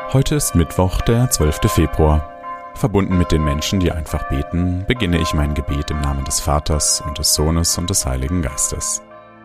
Heute ist Mittwoch, der 12. Februar. Verbunden mit den Menschen, die einfach beten, beginne ich mein Gebet im Namen des Vaters und des Sohnes und des Heiligen Geistes.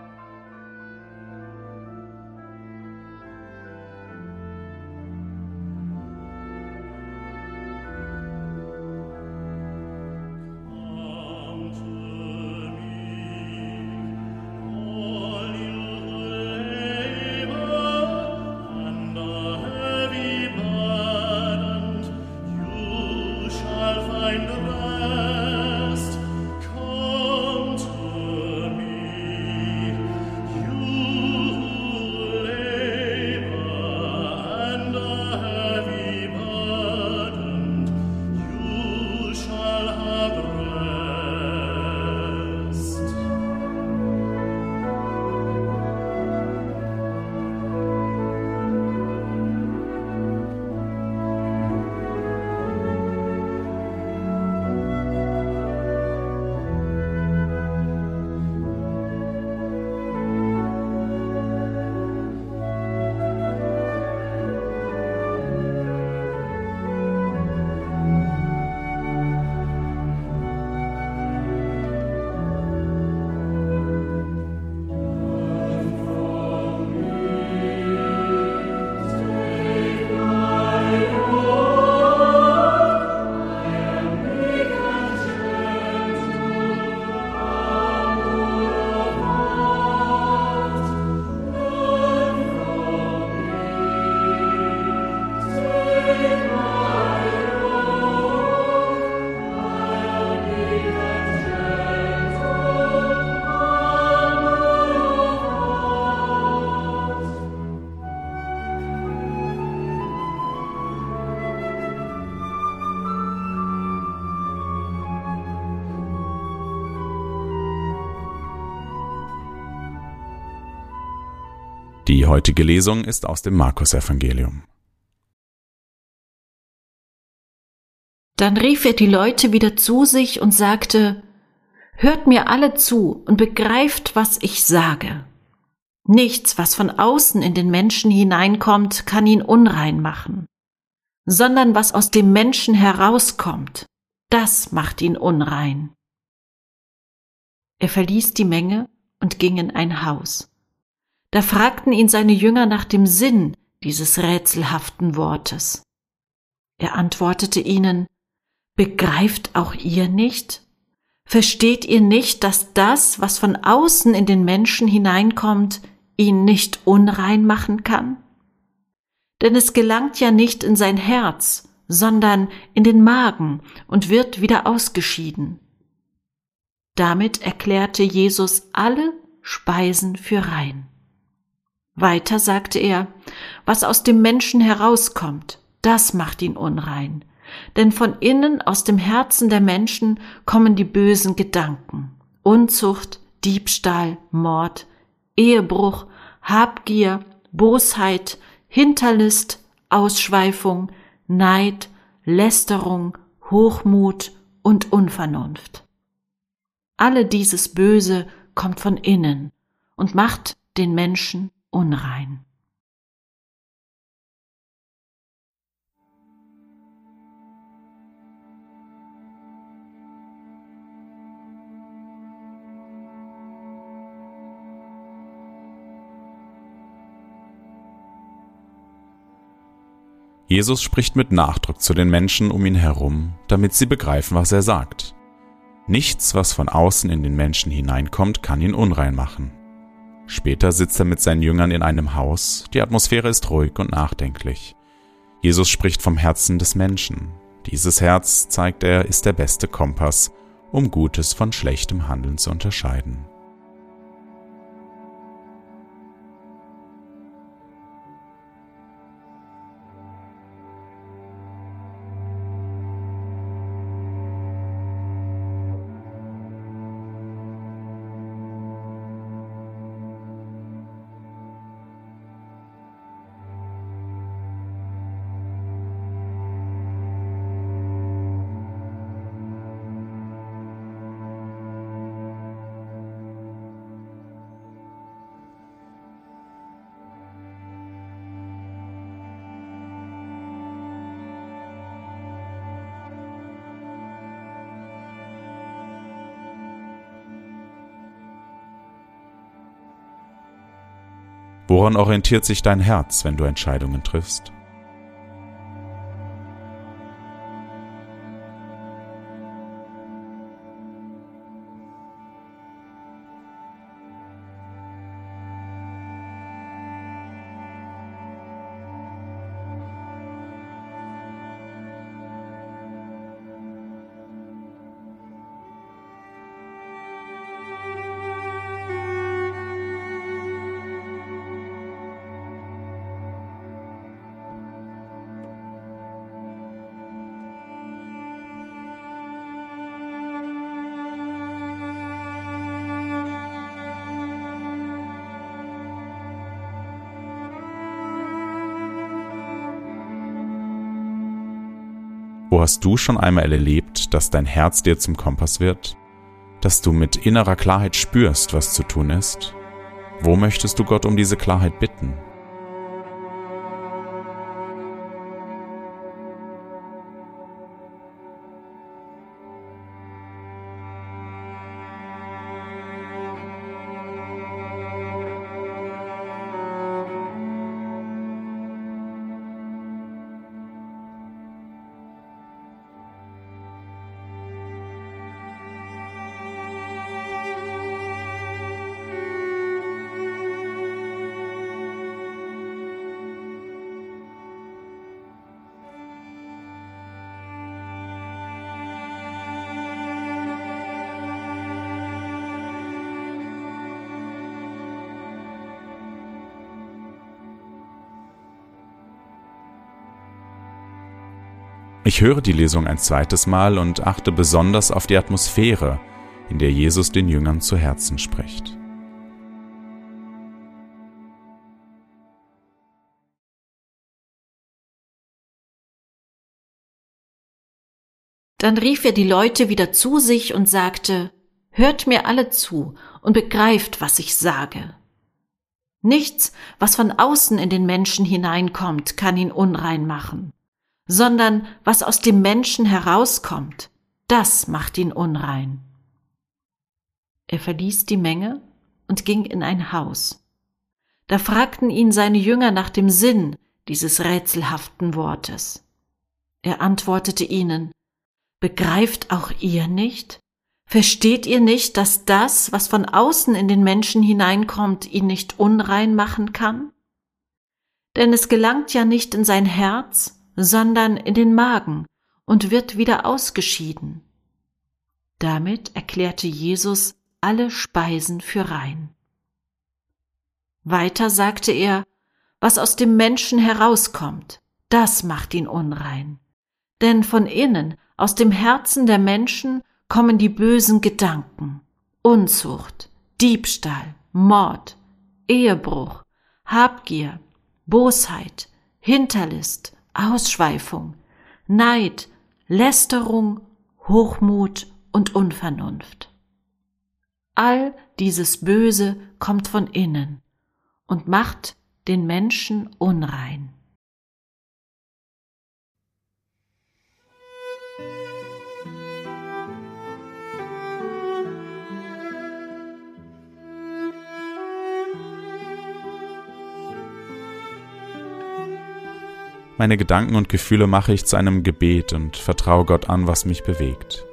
Die heutige Lesung ist aus dem Markus-Evangelium. Dann rief er die Leute wieder zu sich und sagte: Hört mir alle zu und begreift, was ich sage. Nichts, was von außen in den Menschen hineinkommt, kann ihn unrein machen, sondern was aus dem Menschen herauskommt, das macht ihn unrein. Er verließ die Menge und ging in ein Haus. Da fragten ihn seine Jünger nach dem Sinn dieses rätselhaften Wortes. Er antwortete ihnen: Begreift auch ihr nicht? Versteht ihr nicht, dass das, was von außen in den Menschen hineinkommt, ihn nicht unrein machen kann? Denn es gelangt ja nicht in sein Herz, sondern in den Magen und wird wieder ausgeschieden. Damit erklärte Jesus alle Speisen für rein. Weiter sagte er: Was aus dem Menschen herauskommt, das macht ihn unrein. Denn von innen aus dem Herzen der Menschen kommen die bösen Gedanken: Unzucht, Diebstahl, Mord, Ehebruch, Habgier, Bosheit, Hinterlist, Ausschweifung, Neid, Lästerung, Hochmut und Unvernunft. Alle dieses Böse kommt von innen und macht den Menschen unrein. Jesus spricht mit Nachdruck zu den Menschen um ihn herum, damit sie begreifen, was er sagt. Nichts, was von außen in den Menschen hineinkommt, kann ihn unrein machen. Später sitzt er mit seinen Jüngern in einem Haus, die Atmosphäre ist ruhig und nachdenklich. Jesus spricht vom Herzen des Menschen. Dieses Herz, zeigt er, ist der beste Kompass, um Gutes von schlechtem Handeln zu unterscheiden. Woran orientiert sich dein Herz, wenn du Entscheidungen triffst? Wo hast du schon einmal erlebt, dass dein Herz dir zum Kompass wird? Dass du mit innerer Klarheit spürst, was zu tun ist? Wo möchtest du Gott um diese Klarheit bitten? Ich höre die Lesung ein zweites Mal und achte besonders auf die Atmosphäre, in der Jesus den Jüngern zu Herzen spricht. Dann rief er die Leute wieder zu sich und sagte: Hört mir alle zu und begreift, was ich sage. Nichts, was von außen in den Menschen hineinkommt, kann ihn unrein machen, sondern was aus dem Menschen herauskommt, das macht ihn unrein. Er verließ die Menge und ging in ein Haus. Da fragten ihn seine Jünger nach dem Sinn dieses rätselhaften Wortes. Er antwortete ihnen: Begreift auch ihr nicht? Versteht ihr nicht, dass das, was von außen in den Menschen hineinkommt, ihn nicht unrein machen kann? Denn es gelangt ja nicht in sein Herz, sondern in den Magen und wird wieder ausgeschieden. Damit erklärte Jesus alle Speisen für rein. Weiter sagte er: Was aus dem Menschen herauskommt, das macht ihn unrein. Denn von innen, aus dem Herzen der Menschen, kommen die bösen Gedanken, Unzucht, Diebstahl, Mord, Ehebruch, Habgier, Bosheit, Hinterlist, Ausschweifung, Neid, Lästerung, Hochmut und Unvernunft. All dieses Böse kommt von innen und macht den Menschen unrein. Meine Gedanken und Gefühle mache ich zu einem Gebet und vertraue Gott an, was mich bewegt.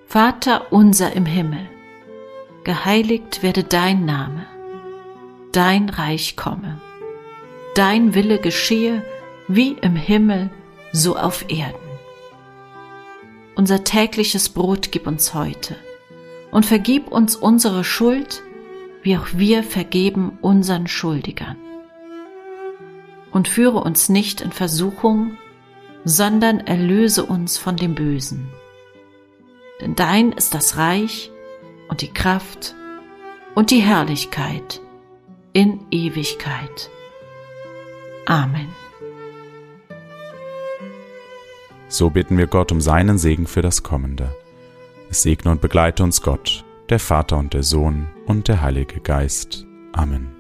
Vater unser im Himmel, geheiligt werde dein Name, dein Reich komme, dein Wille geschehe wie im Himmel, so auf Erden. Unser tägliches Brot gib uns heute und vergib uns unsere Schuld, wie auch wir vergeben unseren Schuldigern. Und führe uns nicht in Versuchung, sondern erlöse uns von dem Bösen. Denn dein ist das Reich und die Kraft und die Herrlichkeit in Ewigkeit. Amen. So bitten wir Gott um seinen Segen für das Kommende. Es segne und begleite uns Gott, der Vater und der Sohn und der Heilige Geist. Amen.